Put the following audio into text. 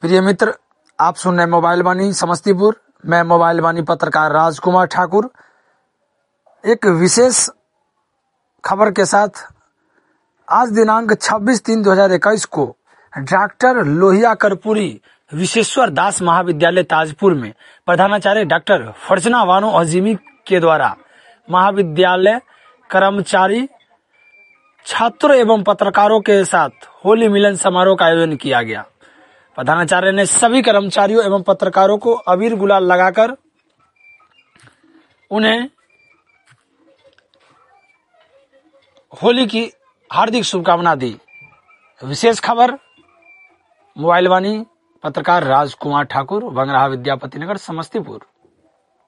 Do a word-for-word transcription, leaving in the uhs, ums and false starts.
प्रिय मित्र, आप सुन रहे मोबाइल वाणी समस्तीपुर। मैं मोबाइल वाणी पत्रकार राजकुमार ठाकुर एक विशेष खबर के साथ आज दिनांक छब्बीस तीन दो हजार इक्कीस को डॉक्टर लोहिया कर्पूरी विश्वेश्वर दास महाविद्यालय ताजपुर में प्रधानाचार्य डॉक्टर फर्जना बानो अजीमी के द्वारा महाविद्यालय कर्मचारी, छात्रों एवं पत्रकारों के साथ होली मिलन समारोह का आयोजन किया गया। प्रधानाचार्य ने सभी कर्मचारियों एवं पत्रकारों को अबीर गुलाल लगाकर उन्हें होली की हार्दिक शुभकामना दी। विशेष खबर मोबाइल वाणी पत्रकार राजकुमार ठाकुर, बंगराहा विद्यापति नगर, समस्तीपुर।